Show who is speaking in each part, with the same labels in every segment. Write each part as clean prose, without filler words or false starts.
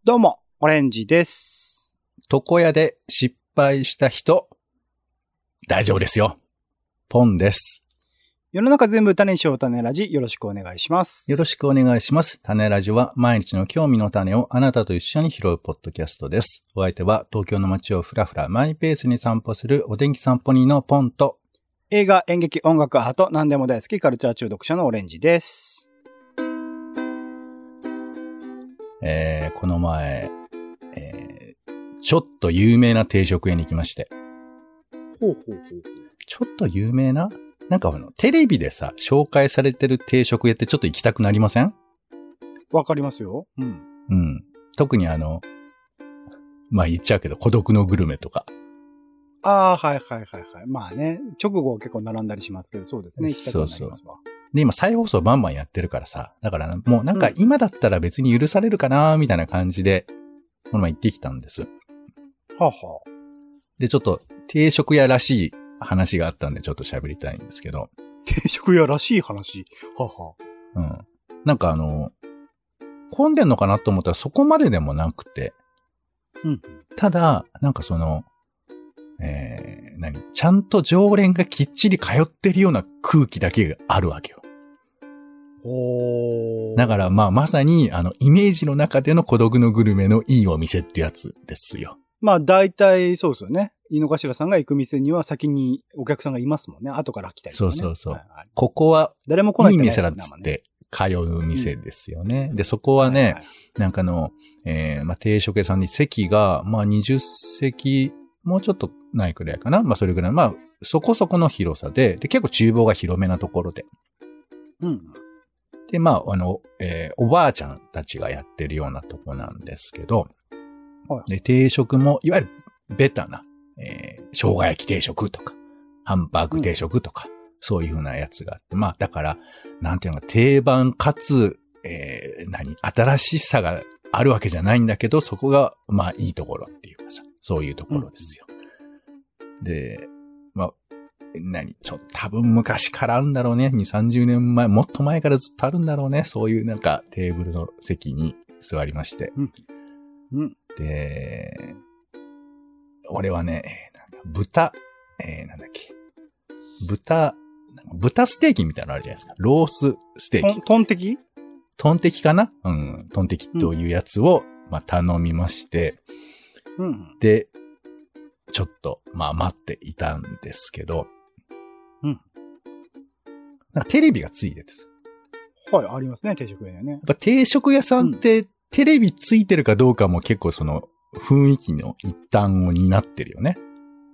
Speaker 1: どうも、オレンジです。
Speaker 2: 床屋で失敗した人、大丈夫ですよ。ポンです。
Speaker 1: 世の中全部種にしよう種ラジ、よろしくお願いします。
Speaker 2: よろしくお願いします。種ラジは毎日の興味の種をあなたと一緒に拾うポッドキャストです。お相手は東京の街をふらふらマイペースに散歩するお天気散歩人のポンと、
Speaker 1: 映画、演劇、音楽派と何でも大好きカルチャー中毒者のオレンジです。
Speaker 2: この前、ちょっと有名な定食屋に行きまして。
Speaker 1: ほうほうほう。
Speaker 2: ちょっと有名な？なんかテレビでさ、紹介されてる定食屋ってちょっと行きたくなりません？
Speaker 1: わかりますよ。うん。
Speaker 2: うん。特にまあ言っちゃうけど、孤独のグルメとか。
Speaker 1: ああ、はいはいはいはい。まあね、直後結構並んだりしますけど、そうですね。行きたくなりますわ。
Speaker 2: そう。で、今再放送バンバンやってるからさ、だからもうなんか今だったら別に許されるかなみたいな感じで、この前行ってきたんです。
Speaker 1: はあ、はあ。
Speaker 2: で、ちょっと定食屋らしい話があったんでちょっと喋りたいんですけど。
Speaker 1: 定食屋らしい話。はあ、は
Speaker 2: あ。うん。なんか混んでんのかなと思ったらそこまででもなくて。
Speaker 1: うん。
Speaker 2: ただ、なんかちゃんと常連がきっちり通ってるような空気だけがあるわけよ。だからまさにイメージの中での孤独のグルメのいいお店ってやつですよ。
Speaker 1: まあ大体そうですよね。井の頭さんが行く店には先にお客さんがいますもんね。後から来たりとかね。そう。はいはい、
Speaker 2: ここは
Speaker 1: 誰も来ない
Speaker 2: い店だっつって通う店ですよね。で、そこはね、はいはい、なんか定食屋さんに席が20席もうちょっとないくらいかな。それぐらい。そこそこの広さで、結構厨房が広めなところで。
Speaker 1: うん。
Speaker 2: で、おばあちゃんたちがやってるようなとこなんですけど、はい、で、定食も、いわゆるベタな、生姜焼き定食とか、ハンバーグ定食とか、そういう風なやつがあって、だから、なんていうのか、定番かつ、新しさがあるわけじゃないんだけど、そこが、いいところっていうかさ、そういうところですよ。で、多分昔からあるんだろうね。2、30年前、もっと前からずっとあるんだろうね。そういうなんかテーブルの席に座りまして。で、俺はね、豚ステーキみたいなのあるじゃないですか。ロースステーキ。
Speaker 1: トンテキ
Speaker 2: トンテキかな？うん。トンテキというやつを、頼みまして、で、ちょっと、待っていたんですけど、なんかテレビがついててさ。
Speaker 1: はい、ありますね、定食屋ね。
Speaker 2: やっぱ定食屋さんって、テレビついてるかどうかも結構雰囲気の一端を担ってるよね。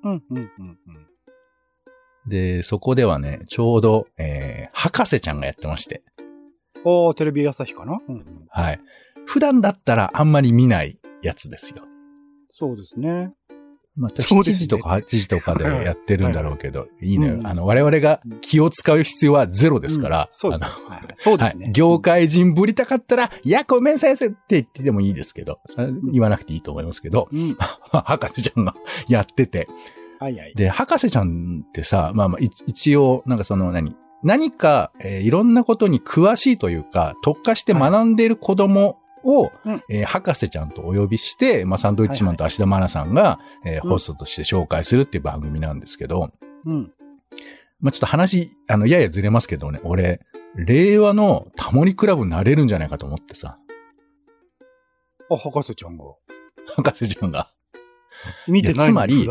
Speaker 2: で、そこではね、ちょうど、博士ちゃんがやってまして。
Speaker 1: テレビ朝日かな？
Speaker 2: はい。普段だったらあんまり見ないやつですよ。
Speaker 1: そうですね。
Speaker 2: 7時とか8時とかでやってるんだろうけど、いいのよ。我々が気を使う必要はゼロですから。
Speaker 1: そうですね。そうですね。
Speaker 2: 業界人ぶりたかったら、いや、ごめん先生って言ってでもいいですけど、言わなくていいと思いますけど、博士ちゃんがやってて。で、博士ちゃんってさ、一応、なんか何か、いろんなことに詳しいというか、特化して学んでいる子供を、博士ちゃんとお呼びして、サンドウィッチマンと芦田愛菜さんが、ホストとして紹介するっていう番組なんですけど、ちょっと話、ややずれますけどね、俺、令和のタモリクラブになれるんじゃないかと思ってさ。
Speaker 1: 博士ちゃんが。
Speaker 2: 博士ちゃんが。
Speaker 1: 見てない
Speaker 2: つまり、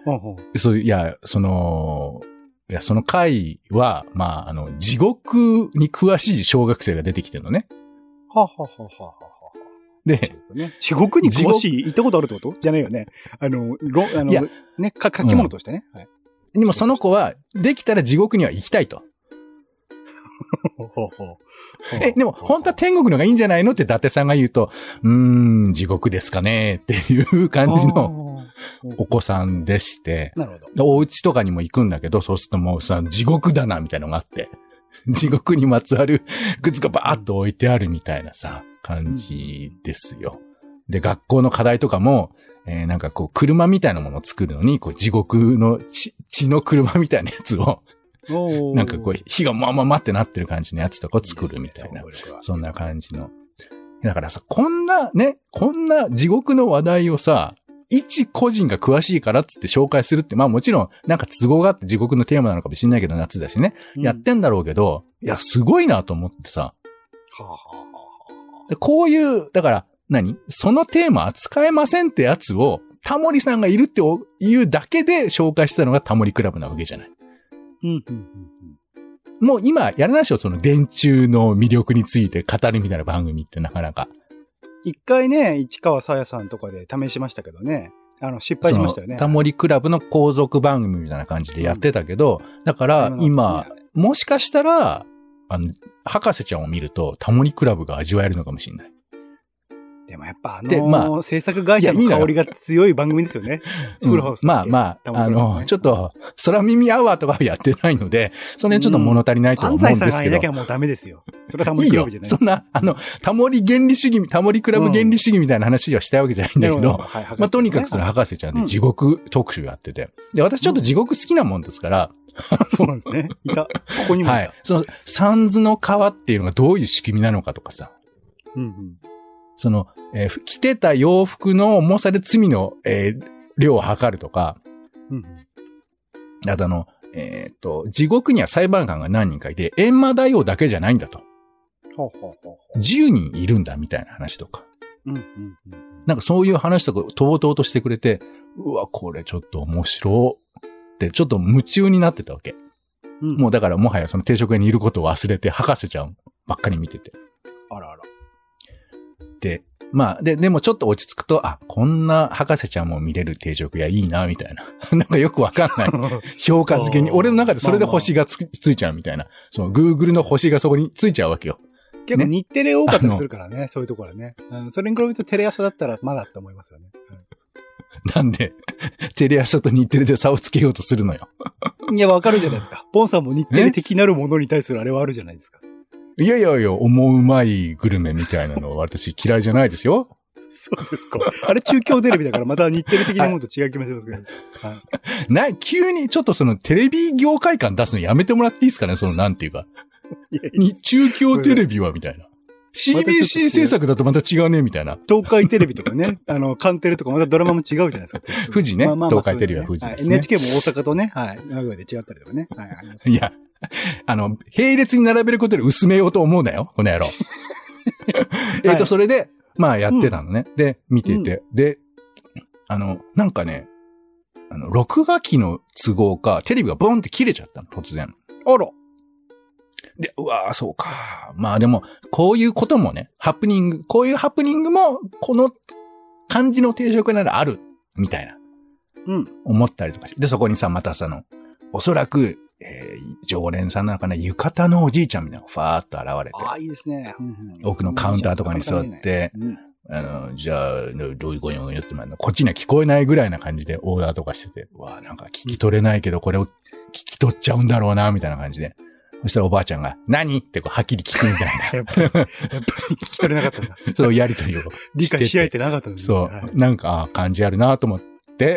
Speaker 2: その回は、地獄に詳しい小学生が出てきてるのね。で、
Speaker 1: 地獄に詳しい行ったことあるってことじゃないよね。書き物としてね。
Speaker 2: でもその子は、できたら地獄には行きたいと。でも本当は天国のがいいんじゃないのって伊達さんが言うと、地獄ですかねっていう感じのお子さんでして。
Speaker 1: なるほど。
Speaker 2: お家とかにも行くんだけど、そうするともうさ、地獄だなみたいなのがあって、地獄にまつわるグッズがバーッと置いてあるみたいなさ、感じですよ。で、学校の課題とかも、なんか車みたいなものを作るのに、地獄の血の車みたいなやつを、なんか火がまってなってる感じのやつとかを作るみたいな。そんな感じのだからさ、こんな地獄の話題をさ、一個人が詳しいからっつって紹介するって、まあもちろん、なんか都合があって地獄のテーマなのかもしれないけど、夏だしね。やってんだろうけど、いや、すごいなと思ってさ。こういう、だから、そのテーマ扱えませんってやつを、タモリさんがいるっていうだけで紹介したのがタモリクラブなわけじゃない。もう今、やらないでしょ、その電柱の魅力について語るみたいな番組ってなかなか。
Speaker 1: 一回ね、市川さやさんとかで試しましたけどね。失敗しましたよね。
Speaker 2: タモリクラブの後続番組みたいな感じでやってたけど、だから今、もしかしたら、博士ちゃんを見るとタモリクラブが味わえるのかもしれない。
Speaker 1: でもやっぱ制作会社の香りが強い番組ですよね。スフルハウス。
Speaker 2: まあ、ちょっと、空耳アワーとかはやってないので、その辺ちょっと物足りないと思うんですけど。
Speaker 1: 安西さんがいなきゃもうダメですよ。それはタモリクラブじゃないです。
Speaker 2: そんな、タモリ原理主義、タモリクラブ原理主義みたいな話はしたいわけじゃないんだけど、まあ、とにかくその博士ちゃんで地獄特集やってて。で、私ちょっと地獄好きなもんですから、
Speaker 1: そうなんですね。いた。ここにもいた。はい。
Speaker 2: その、三途の川っていうのがどういう仕組みなのかとかさ。その、着てた洋服の重さで罪の、量を測るとか、あと地獄には裁判官が何人かいて、閻魔大王だけじゃないんだと。10人いるんだみたいな話とか。なんかそういう話とかとうとうとしてくれて、うわ、これちょっと面白ってちょっと夢中になってたわけ。もうだからもはやその定食屋にいることを忘れて博士ちゃんばっかり見てて。
Speaker 1: あらあら。
Speaker 2: で、まあ、でもちょっと落ち着くと、こんな博士ちゃんも見れる定食屋いいな、みたいな。なんかよくわかんない。評価付けに。俺の中でそれで星がついちゃうみたいな。その Google の星がそこについちゃうわけよ。
Speaker 1: 結構日テレ多かったりするからね、そういうところはね。それに比べるとテレ朝だったらまだって思いますよね。
Speaker 2: なんで、テレ朝と日テレで差をつけようとするのよ。
Speaker 1: いや、わかるじゃないですか。ポンさんも日テレ的なるものに対するあれはあるじゃないですか。
Speaker 2: いや、思うまいグルメみたいなのは私嫌いじゃないですよ。
Speaker 1: そうですか。あれ中京テレビだからまた日テレ的なものと違う気もしますけど。
Speaker 2: 急にちょっとそのテレビ業界感出すのやめてもらっていいですかね、そのなんていうか。中京テレビはみたいな。CBC 制作だとまた違うね、みたいな。
Speaker 1: 東海テレビとかね、カンテレとかまたドラマも違うじゃないですか。
Speaker 2: 富士ね。東海テレビは富士ですね。
Speaker 1: NHK も大阪とね、名古屋で違ったりとかね。
Speaker 2: いや、並列に並べることで薄めようと思うなよ、この野郎。それで、まあやってたのね。で、見てて。で、なんかね、録画機の都合か、テレビがボンって切れちゃったの、突然。
Speaker 1: あら。
Speaker 2: で、うわぁ、そうか。まあでも、こういうこともね、こういうハプニングも、この感じの定食ならある、みたいな。思ったりとかして。で、そこにさ、またおそらく、常連さんなのかな、浴衣のおじいちゃんみたいなのがファーっと現れて。
Speaker 1: いいですね。
Speaker 2: 奥のカウンターとかに座って、じゃあ、どういうご用ってこっちには聞こえないぐらいな感じでオーダーとかしてて、うわぁ、なんか聞き取れないけど、これを聞き取っちゃうんだろうな、みたいな感じで。そしたらおばあちゃんが、何ってはっきり聞くみたいな。
Speaker 1: やっぱり聞き取れなかったんだ。
Speaker 2: そうやりとりを。
Speaker 1: 理解し合えてなかったんですね。
Speaker 2: そう。なんか、感じあるなと思って、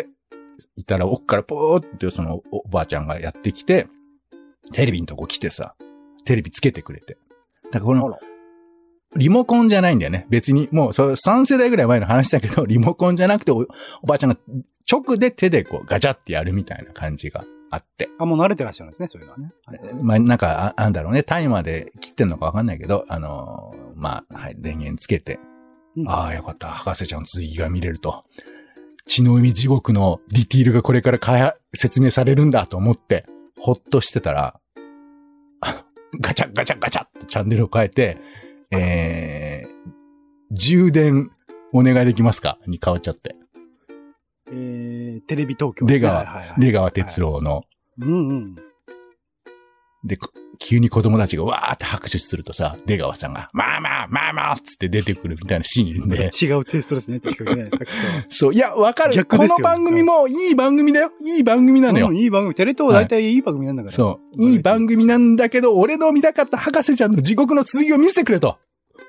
Speaker 2: いたら奥からポーってそのおばあちゃんがやってきて、テレビのとこ来てさ、テレビつけてくれて。だからこの、リモコンじゃないんだよね。別に、もう3世代ぐらい前の話だけど、リモコンじゃなくておばあちゃんが直で手でガチャってやるみたいな感じがあって。
Speaker 1: もう慣れてらっしゃるんですね、そういうのはね。
Speaker 2: まあ、なんか、なんだろうね、タイマーで切ってんのかわかんないけど、まあ、電源つけて。よかった。博士ちゃんの続きが見れると。血の海地獄のディティールがこれから説明されるんだと思って、ほっとしてたら、ガチャガチャガチャってチャンネルを変えて、充電お願いできますかに変わっちゃって。
Speaker 1: テレビ東京
Speaker 2: ですね。出川哲郎の。で、急に子供たちがわーって拍手するとさ、出川さんが、まあつって出てくるみたいなシーンで。
Speaker 1: 違うテイストですね、確かにね。さっきと
Speaker 2: そう、いや、わかる。この番組もいい番組だよ。いい番組なのよ。
Speaker 1: いい番組。テレ東大体いい番組なんだから。
Speaker 2: そう。いい番組なんだけど、俺の見たかった博士ちゃんの地獄の続きを見せてくれと。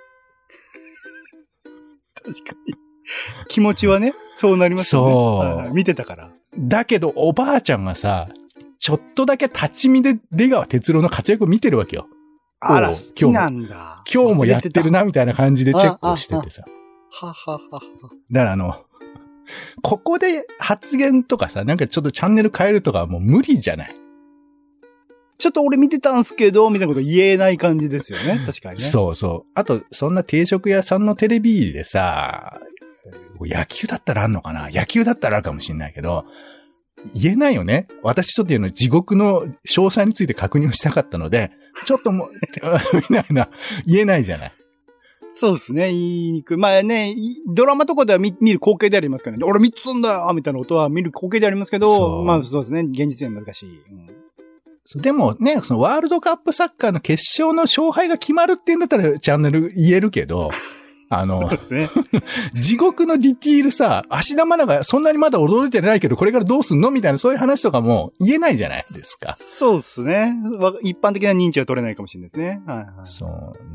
Speaker 1: 確かに。気持ちはね、そうなりますよね。そう。見てたから。
Speaker 2: だけど、おばあちゃんがさ、ちょっとだけ立ち見で出川哲朗の活躍を見てるわけよ。
Speaker 1: あら、好きなんだ。
Speaker 2: 今日もやってるなみたいな感じでチェックをしててさ。
Speaker 1: ははは。
Speaker 2: だからここで発言とかさ、なんかちょっとチャンネル変えるとかはもう無理じゃない。
Speaker 1: ちょっと俺見てたんすけど、みたいなこと言えない感じですよね。確かにね。
Speaker 2: そうそう。あと、そんな定食屋さんのテレビでさ、野球だったらあんのかな？野球だったらあるかもしんないけど、言えないよね。私ちょっと地獄の詳細について確認をしたかったので、ちょっともう、みたいな、言えないじゃない。
Speaker 1: そうですね。言いにくい。まあね、ドラマとかでは見る光景でありますからね。俺見つんだよみたいなことは見る光景でありますけど、まあそうですね。現実には難しい。
Speaker 2: でもね、そのワールドカップサッカーの決勝の勝敗が決まるって言うんだったらチャンネル言えるけど、
Speaker 1: そうですね。
Speaker 2: 地獄のディティールさ、芦田愛菜がそんなにまだ驚いてないけど、これからどうすんのみたいなそういう話とかも言えないじゃないですか。
Speaker 1: そうですね。一般的な認知は取れないかもしれないですね。はいはい。
Speaker 2: そう。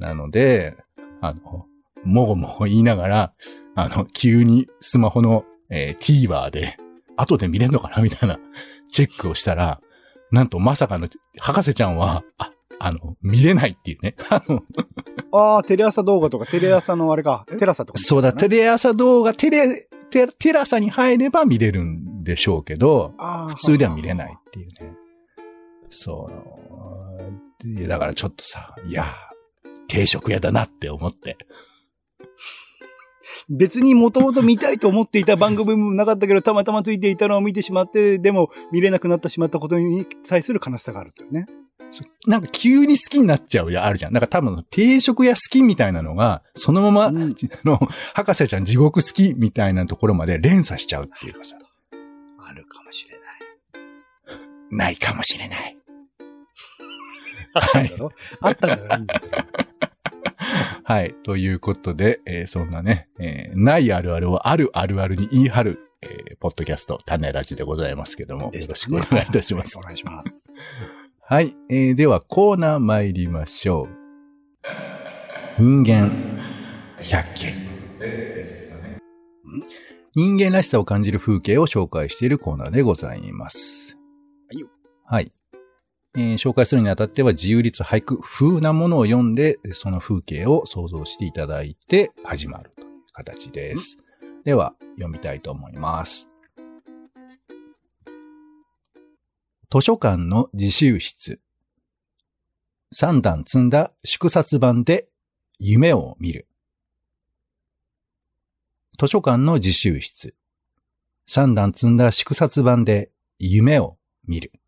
Speaker 2: なので、もごもご言いながら、急にスマホの、TVer で、後で見れんのかなみたいなチェックをしたら、なんとまさかの、博士ちゃんは、見れないっていうね。
Speaker 1: テレ朝動画とか、テレ朝のあれか、テラサとか、ね。
Speaker 2: そうだ、テレ朝動画、テラサに入れば見れるんでしょうけど、普通では見れないっていうね。そう。だからちょっとさ、いや、定食屋だなって思って。
Speaker 1: 別にもともと見たいと思っていた番組もなかったけど、たまたまついていたのを見てしまって、でも見れなくなってしまったことに対する悲しさがあるというね。
Speaker 2: なんか急に好きになっちゃうあるじゃん。なんか多分定食屋好きみたいなのが、そのまま、博士ちゃん地獄好きみたいなところまで連鎖しちゃうっていうかさ。
Speaker 1: あるかもしれない。
Speaker 2: ないかもしれない。
Speaker 1: はい。あったんだからいいんですよ。
Speaker 2: はい。ということで、そんなね、ないあるあるをあるあるあるに言い張る、ポッドキャスト、種ラジでございますけども、よろしくお願いいたします。
Speaker 1: お願いします。
Speaker 2: はい。では、コーナー参りましょう。人間百景。人間らしさを感じる風景を紹介しているコーナーでございます。はい。紹介するにあたっては自由律俳句風なものを読んで、その風景を想像していただいて始まるという形です。では、読みたいと思います。図書館の自習室。3段積んだ縮刷版で夢を見る。図書館の自習室。3段積んだ縮刷版で夢を見る。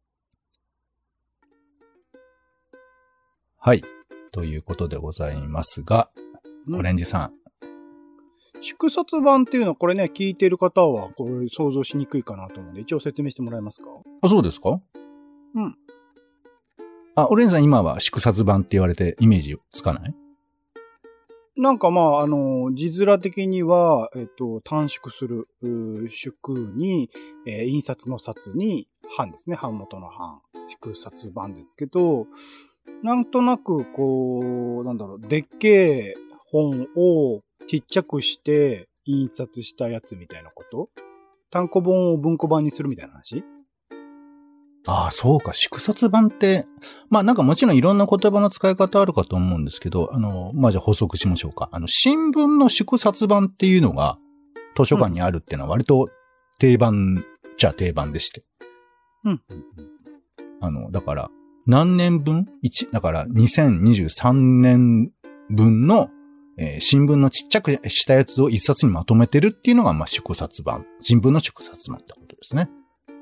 Speaker 2: はい。ということでございますが、オレンジさん。
Speaker 1: 縮刷版っていうのはこれね、聞いてる方はこれ想像しにくいかなと思うんで、一応説明してもらえますか？
Speaker 2: あ、そうですか？
Speaker 1: うん。
Speaker 2: オレンジさん今は縮刷版って言われてイメージつかない？
Speaker 1: なんかまあ、字面的には、短縮する、縮に、印刷の札に、版ですね。版元の版。縮刷版ですけど、なんとなく、でっけえ本をちっちゃくして印刷したやつみたいなこと？単行本を文庫版にするみたいな話？
Speaker 2: ああ、そうか。縮刷版って、まあなんかもちろんいろんな言葉の使い方あるかと思うんですけど、まあじゃあ補足しましょうか。新聞の縮刷版っていうのが図書館にあるっていうのは割と定番じゃ定番でして。
Speaker 1: うん。
Speaker 2: だから、何年分？だから2023年分の、新聞のちっちゃくしたやつを一冊にまとめてるっていうのが、まあ、縮刷版。新聞の縮刷版ってことですね。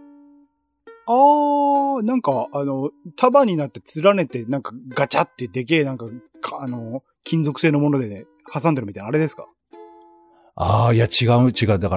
Speaker 1: なんか、束になって連ねて、なんかガチャってでけえ、なんか、金属製のもので、ね、挟んでるみたいな、あれですか？
Speaker 2: いや、違う。だから、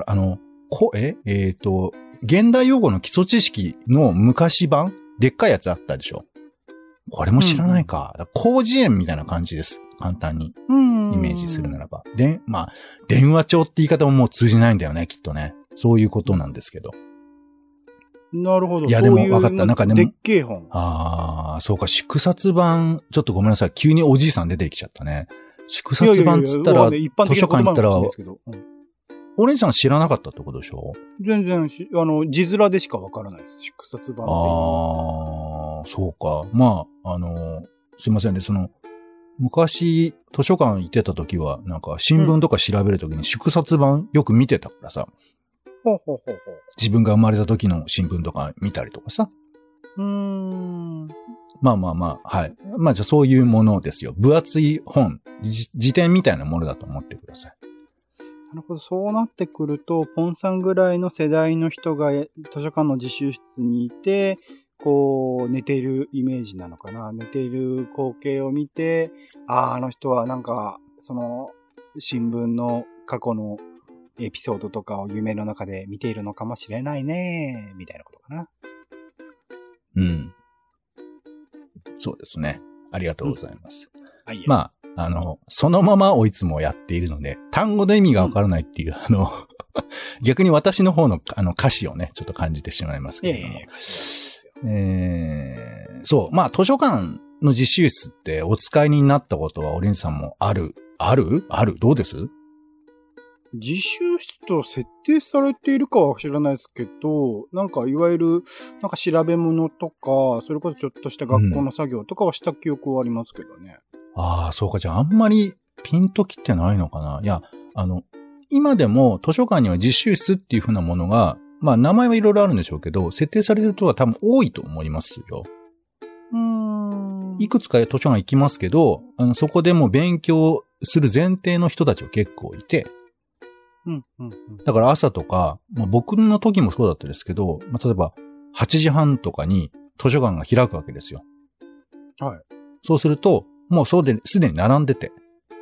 Speaker 2: 現代用語の基礎知識の昔版でっかいやつあったでしょ？これも知らないか。広辞苑みたいな感じです。簡単に。イメージするならば。で、まあ、電話帳って言い方ももう通じないんだよね、きっとね。そういうことなんですけど。
Speaker 1: なるほど。
Speaker 2: いや、でも分かった。なんかでも。
Speaker 1: でっけえ本。
Speaker 2: そうか、縮刷版、ちょっとごめんなさい。急におじいさん出てきちゃったね。縮刷版つったら、図書館行ったら、オレンジさん知らなかったってことでしょ？
Speaker 1: 全然、字面でしか分からないです。縮刷版っていう。
Speaker 2: そうか。まあ、すいませんね。 昔、図書館行ってた時は、なんか新聞とか調べる時に縮刷版よく見てたからさ。
Speaker 1: ほうほうほうほう。
Speaker 2: 自分が生まれた時の新聞とか見たりとかさ。まあまあまあ、はい。まあじゃあそういうものですよ。分厚い本、辞典みたいなものだと思ってください。
Speaker 1: なるほど。そうなってくると、ポンさんぐらいの世代の人が図書館の自習室にいて、こう、寝ているイメージなのかな。寝ている光景を見て、あの人はなんか、その、新聞の過去のエピソードとかを夢の中で見ているのかもしれないね、みたいなことかな。
Speaker 2: うん。そうですね。ありがとうございます。
Speaker 1: はい、
Speaker 2: まあ、そのままをいつもやっているので、単語の意味がわからないっていう、逆に私の方の、歌詞をね、ちょっと感じてしまいますけれども。そう。まあ、図書館の自習室ってお使いになったことはオレンジさんもあるどうです？
Speaker 1: 自習室と設定されているかは知らないですけど、なんかいわゆる、なんか調べ物とか、それこそちょっとした学校の作業とかはした記憶はありますけどね。
Speaker 2: ああ、そうか。じゃああんまりピンときてないのかな。いや、今でも図書館には自習室っていう風なものが、まあ名前はいろいろあるんでしょうけど、設定されてるとは多分多いと思いますよ。いくつか図書館行きますけど、そこでも勉強する前提の人たちは結構いて、だから朝とか、まあ、僕の時もそうだったですけど、まあ、例えば8時半とかに図書館が開くわけですよ。
Speaker 1: はい。
Speaker 2: そうすると、もうすでに並んでて。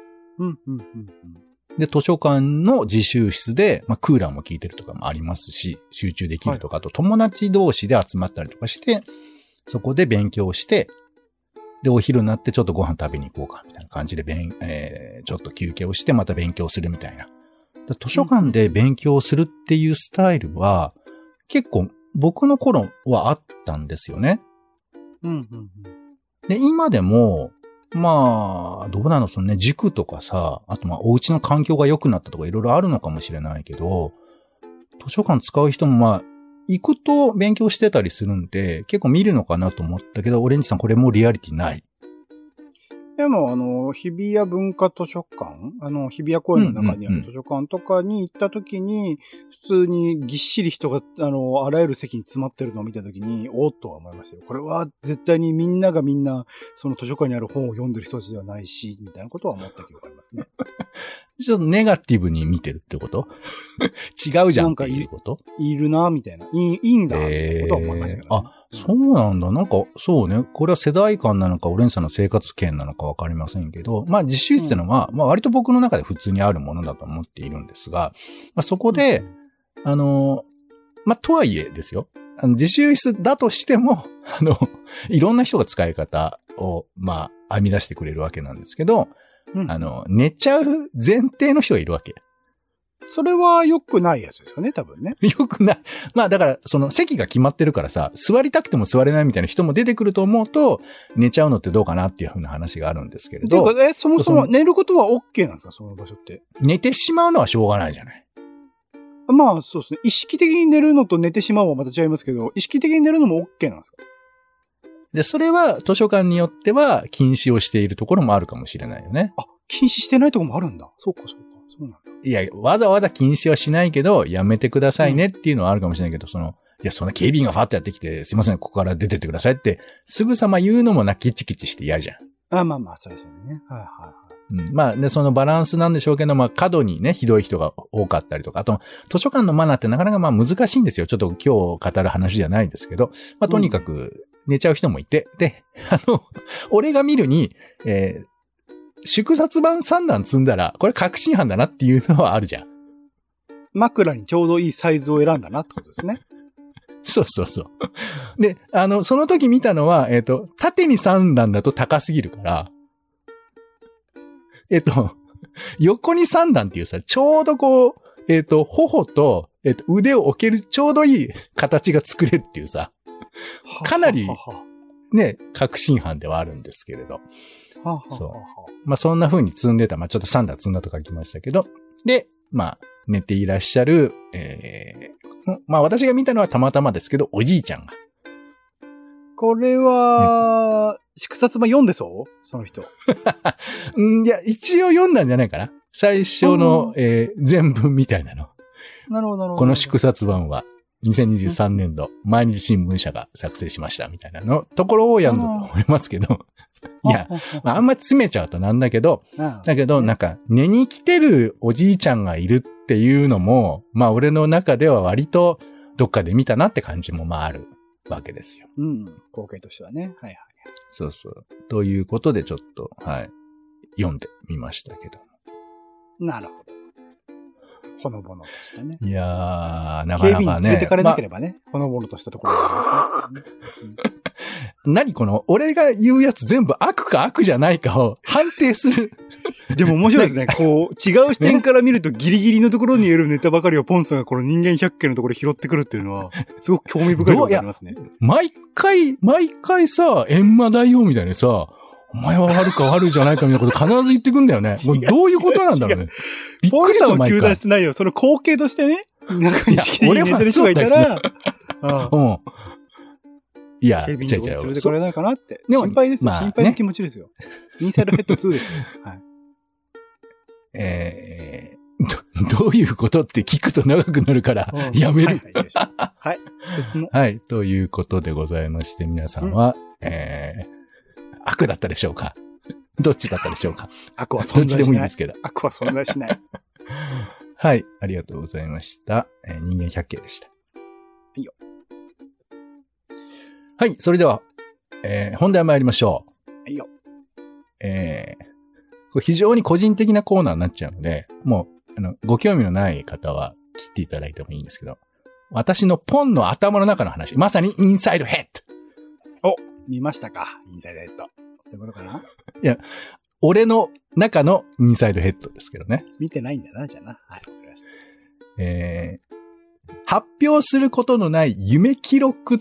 Speaker 2: で、図書館の自習室で、まあ、クーラーも効いてるとかもありますし、集中できるとか、あと友達同士で集まったりとかして、そこで勉強して、で、お昼になってちょっとご飯食べに行こうか、みたいな感じでちょっと休憩をして、また勉強するみたいな。図書館で勉強するっていうスタイルは、結構僕の頃はあったんですよね。で、今でも、まあ、どうなのそのね、塾とかさ、あとまあ、お家の環境が良くなったとかいろいろあるのかもしれないけど、図書館使う人もまあ、行くと勉強してたりするんで、結構見るのかなと思ったけど、オレンジさんこれもリアリティない。
Speaker 1: でも、日比谷文化図書館日比谷公園の中にある図書館とかに行った時に、普通にぎっしり人が、あらゆる席に詰まってるのを見た時に、おーっとは思いましたよ。これは絶対にみんながみんな、その図書館にある本を読んでる人たちではないし、みたいなことは思った記憶がありますね。
Speaker 2: ちょっとネガティブに見てるってこと違うじゃんっていうこと
Speaker 1: いるな、みたいな。いいんだ、ってことは思いましたけど、ね。
Speaker 2: そうなんだ。なんか、そうね。これは世代間なのか、オレンジさんの生活圏なのかわかりませんけど、まあ、自習室ってのは、まあ、割と僕の中で普通にあるものだと思っているんですが、まあ、そこで、まあ、とはいえですよ。自習室だとしても、いろんな人が使い方を、まあ、編み出してくれるわけなんですけど、寝ちゃう前提の人がいるわけ。
Speaker 1: それは良くないやつですよね、多分ね。
Speaker 2: 良くない。まあだから、その席が決まってるからさ、座りたくても座れないみたいな人も出てくると思うと、寝ちゃうのってどうかなっていうふうな話があるんですけれど。
Speaker 1: ていうか、そもそも寝ることは OK なんですか、その場所って。
Speaker 2: 寝てしまうのはしょうがないじゃない。
Speaker 1: まあ、そうですね。意識的に寝るのと寝てしまうはまた違いますけど、意識的に寝るのも OK なんですか？
Speaker 2: で、それは図書館によっては禁止をしているところもあるかもしれないよね。
Speaker 1: あ、禁止してないところもあるんだ。そうか。そうなんだ。
Speaker 2: いや、わざわざ禁止はしないけど、やめてくださいねっていうのはあるかもしれないけど、いや、そんな警備員がファッとやってきて、すいません、ここから出てってくださいって、すぐさま言うのもキチキチして嫌じゃん。
Speaker 1: まあ、そうですよね。はい。
Speaker 2: まあ、で、そのバランスなんでしょうけど、まあ、過度にね、ひどい人が多かったりとか、あと、図書館のマナーってなかなかまあ難しいんですよ。ちょっと今日語る話じゃないですけど、まあ、とにかく寝ちゃう人もいて、で、俺が見るに、縮刷版3段積んだら、これ確信犯だなっていうのはあるじゃん。
Speaker 1: 枕にちょうどいいサイズを選んだなってことですね。
Speaker 2: そう。で、その時見たのは、縦に3段だと高すぎるから、横に3段っていうさ、ちょうどこう、頬と、腕を置けるちょうどいい形が作れるっていうさ、かなり、ね、確信犯ではあるんですけれど。そう。まあ、そんな風に積んでた。まあ、ちょっと3段積んだと書きましたけど。で、まあ、寝ていらっしゃる、まあ、私が見たのはたまたまですけど、おじいちゃんが。
Speaker 1: これは、 祝殺版読んでそうその人。
Speaker 2: いや、一応読んだんじゃないかな。最初の、全文みたいなの。
Speaker 1: なるほど、なるほど。
Speaker 2: この祝殺版は、2023年度、毎日新聞社が作成しましたみたいなの、ところを読んだと思いますけど。いや、まあ、あんま詰めちゃうとなんだけど、だけど、なんか、寝に来てるおじいちゃんがいるっていうのも、まあ、俺の中では割と、どっかで見たなって感じも、まあ、あるわけですよ。
Speaker 1: うん。光景としてはね。はいはい。
Speaker 2: そうそう。ということで、ちょっと、はい。読んでみましたけど。
Speaker 1: なるほど。ほのぼのとしたね。
Speaker 2: いやー、なかなかね。
Speaker 1: 警備員に連れてかれなければね、ほのぼのとしたところで、ね。
Speaker 2: 何この、俺が言うやつ全部悪か悪じゃないかを判定する。
Speaker 1: でも面白いですね。こう、違う視点から見るとギリギリのところにいるネタばかりをポンさんがこの人間百景のところで拾ってくるっていうのは、すごく興味深いところになりますね。
Speaker 2: 毎回さ、閻魔大王みたいにさ、お前は悪か悪じゃないかみたいなこと必ず言ってくんだよね。もうどういうことなんだろうね。
Speaker 1: びっくりした。ポンさんを糾弾してないよ。その光景としてね。なんか意識的に寝てる人がいたら、
Speaker 2: うん。いや、
Speaker 1: 警備員と連れてこれないかなって。心配ですよ。心配な気持ちですよ。インサイドヘッド2ですよ。はい。
Speaker 2: どういうことって聞くと長くなるから、やめる。
Speaker 1: はい。
Speaker 2: はい。ということでございまして、皆さんは、悪だったでしょうか？どっちだったでしょうか？
Speaker 1: 悪は存在しない。
Speaker 2: どっちでもいいですけど。
Speaker 1: 悪は存在しない。
Speaker 2: はい。ありがとうございました。人間百景でした。
Speaker 1: いいよ。
Speaker 2: はい。それでは、本題参りましょ
Speaker 1: う。いいよ。
Speaker 2: これ非常に個人的なコーナーになっちゃうので、もう、ご興味のない方は切っていただいてもいいんですけど、私のポンの頭の中の話、まさにインサイドヘッ
Speaker 1: ド。お、見ましたか？インサイドヘッド。そういうことかな？
Speaker 2: いや、俺の中のインサイドヘッドですけどね。
Speaker 1: 見てないんだな、じゃあな。はい、わかりました。
Speaker 2: 発表することのない夢記録。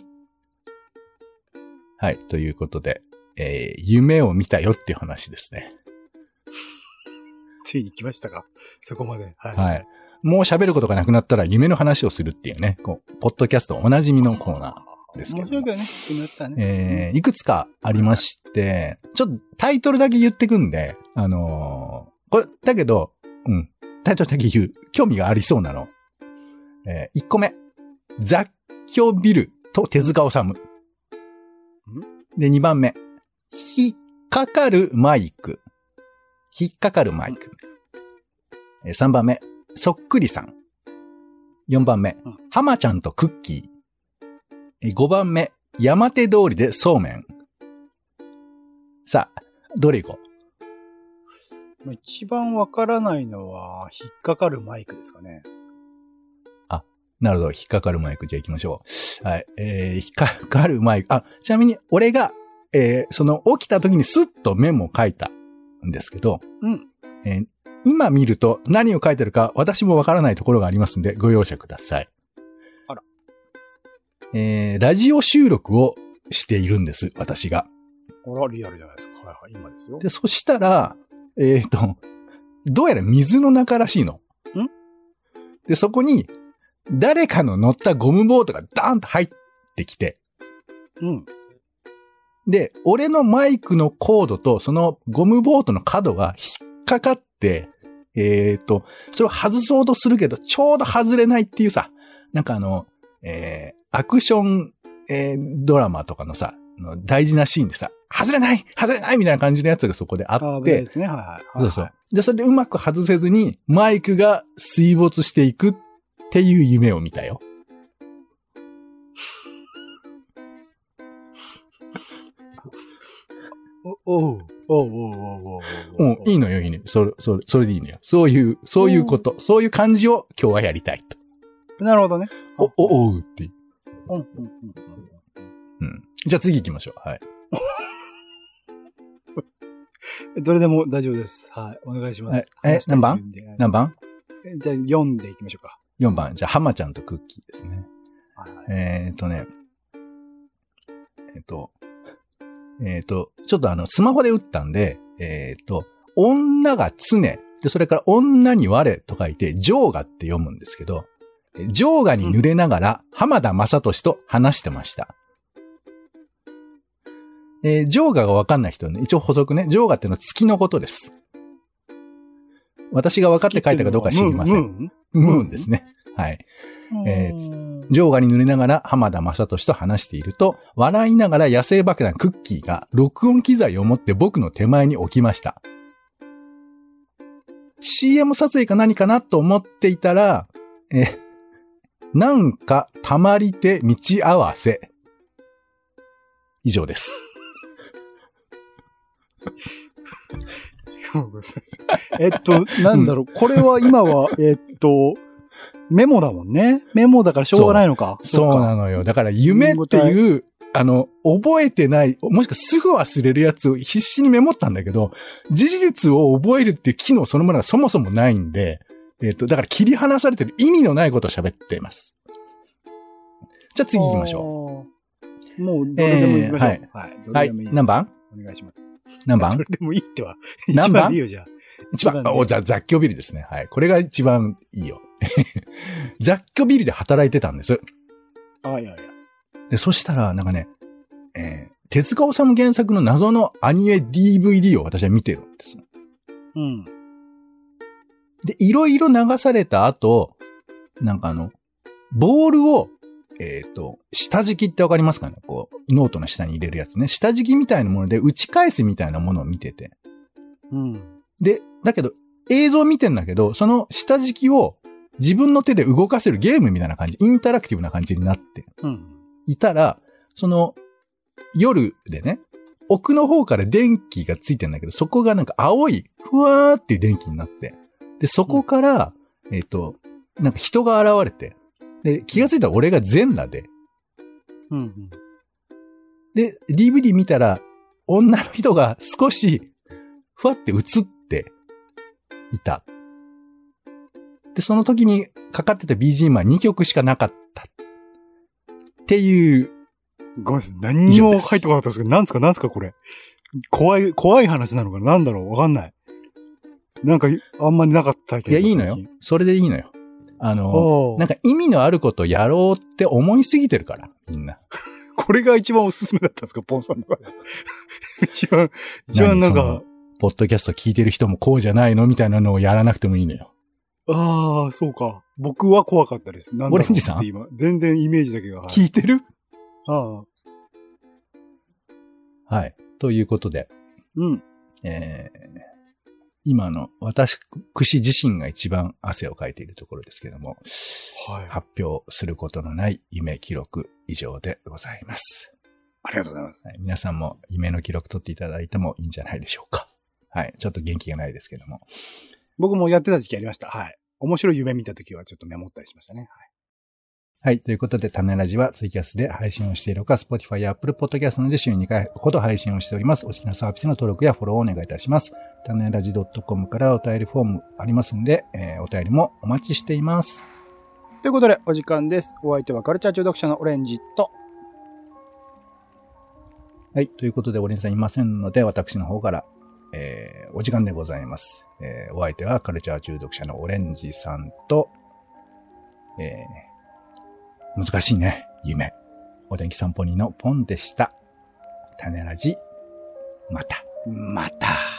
Speaker 2: はい、ということで、夢を見たよっていう話ですね。
Speaker 1: ついに来ましたか？そこまで。はい。
Speaker 2: はい。もう喋ることがなくなったら夢の話をするっていうね、こう、ポッドキャストおなじみのコーナーですけど。
Speaker 1: 面白いけどね。今やったね。
Speaker 2: いくつかありまして、ちょっとタイトルだけ言ってくんで、これ、だけど、タイトルだけ言う。興味がありそうなの。1個目。雑居ビルと手塚治虫。で、2番目。引っかかるマイク。引っかかるマイク。3番目。そっくりさん。4番目。浜ちゃんとクッキー。5番目。山手通りでそうめん。さあ、どれ行こ
Speaker 1: う？一番わからないのは、引っかかるマイクですかね。
Speaker 2: あ、なるほど。引っかかるマイク。じゃあ行きましょう。はい。引っかかるマイク。あ、ちなみに俺が、その起きた時にスッとメモを書いたんですけど、今見ると何を書いてるか私もわからないところがありますんでご容赦ください。
Speaker 1: あら。
Speaker 2: ラジオ収録をしているんです、私が。
Speaker 1: あら、リアルじゃないですか。はいはい、今ですよ。
Speaker 2: で、そしたら、どうやら水の中らしいの。で、そこに誰かの乗ったゴムボートがダーンと入ってきて、で、俺のマイクのコードとそのゴムボートの角が引っかかって、それを外そうとするけど、ちょうど外れないっていうさ、なんかアクション、ドラマとかのさ、大事なシーンでさ、外れないみたいな感じのやつがそこであって、
Speaker 1: ですね、はいはい。
Speaker 2: そうそう。じゃあそれでうまく外せずに、マイクが水没していくっていう夢を見たよ。いいのよ、いいのよ。それでいいのよ。そういうこと。そういう感じを今日はやりたいと。
Speaker 1: なるほどね。
Speaker 2: おうっていう。じゃあ次行きましょう。はい。
Speaker 1: どれでも大丈夫です。はい。お願いします。
Speaker 2: 何番？じゃあ
Speaker 1: 4で行きましょうか。
Speaker 2: 4番。じゃあ、浜ちゃんとクッキーですね。ちょっとスマホで打ったんで、女が常、で、それから女に我と書いて、ジョーガって読むんですけど、ジョーガに濡れながら、浜田雅俊と話してました。 ジョーガがわかんない人はね、一応補足ね、ジョーガっていうのは月のことです。私が分かって書いたかどうか知りません。ムーンですね。はい。ジョーガに塗りながら浜田雅俊と話していると、笑いながら野生爆弾クッキーが録音機材を持って僕の手前に置きました。CM 撮影か何かなと思っていたら、なんかたまりて道合わせ。以上です。
Speaker 1: なんだろう、これは今は、メモだもんね。メモだからしょうがないのか。
Speaker 2: そうなのよ。だから夢っていう、覚えてない、もしくはすぐ忘れるやつを必死にメモったんだけど、事実を覚えるっていう機能そのものがそもそもないんで、だから切り離されてる意味のないことを喋っています。じゃあ次行きましょ
Speaker 1: う。もう、どれでも行きましょう。
Speaker 2: はい。何番？
Speaker 1: お願いします。
Speaker 2: 何番？
Speaker 1: どれでもいいっては。
Speaker 2: 何番？
Speaker 1: いいよ、じゃあ。
Speaker 2: 一番。じゃあ雑居ビルですね。はい。これが一番いいよ。雑居ビルで働いてたんです。で、そしたら、なんかね、手塚治虫原作の謎のアニメ DVD を私は見てるんです。
Speaker 1: うん。
Speaker 2: で、いろいろ流された後、なんかボールを、下敷きってわかりますかね？こう、ノートの下に入れるやつね。下敷きみたいなもので打ち返すみたいなものを見てて。
Speaker 1: うん。
Speaker 2: で、だけど、映像見てんだけど、その下敷きを自分の手で動かせるゲームみたいな感じ、インタラクティブな感じになって。いたら、夜でね、奥の方から電気がついてんだけど、そこがなんか青い、ふわーっていう電気になって。で、そこから、なんか人が現れて、で、気がついたら俺が全裸で。で、DVD 見たら、女の人が少し、ふわって映っていた。で、その時にかかってた BGM は2曲しかなかった。っていう。
Speaker 1: ごめんなさい。何にも入ってこなかったですけど、なんすかこれ。怖い話なのかな？なんだろう？わかんない。なんか、あんまりなかったけど。
Speaker 2: いや、いいのよ。それでいいのよ。なんか意味のあることをやろうって思いすぎてるから、みんな。
Speaker 1: これが一番おすすめだったんですか、ポンさんの。一番なんか。
Speaker 2: ポッドキャスト聞いてる人もこうじゃないのみたいなのをやらなくてもいいのよ。
Speaker 1: ああ、そうか。僕は怖かったです。
Speaker 2: オレンジさん
Speaker 1: 今全然イメージだけが。
Speaker 2: 聞いてる？
Speaker 1: あ
Speaker 2: あ。はい。ということで。
Speaker 1: うん。
Speaker 2: 今の私自身が一番汗をかいているところですけども、
Speaker 1: はい、
Speaker 2: 発表することのない夢記録以上でございます。
Speaker 1: ありがとうございます。
Speaker 2: はい、皆さんも夢の記録取っていただいてもいいんじゃないでしょうか。はい。ちょっと元気がないですけども。
Speaker 1: 僕もやってた時期ありました。はい。面白い夢見た時はちょっとメモったりしましたね。はい。
Speaker 2: はい。ということで、種ラジはツイキャスで配信をしているほか、Spotify や Apple Podcast などで週に2回ほど配信をしております。お好きなサービスの登録やフォローをお願いいたします。種ラジ .com からお便りフォームありますんで、お便りもお待ちしています。
Speaker 1: ということで、お時間です。お相手はカルチャー中毒者のオレンジと。
Speaker 2: はい。ということで、オレンジさんいませんので、私の方から、お時間でございます。お相手はカルチャー中毒者のオレンジさんと、難しいね。夢。お天気散歩人のポンでした。種ラジ。また。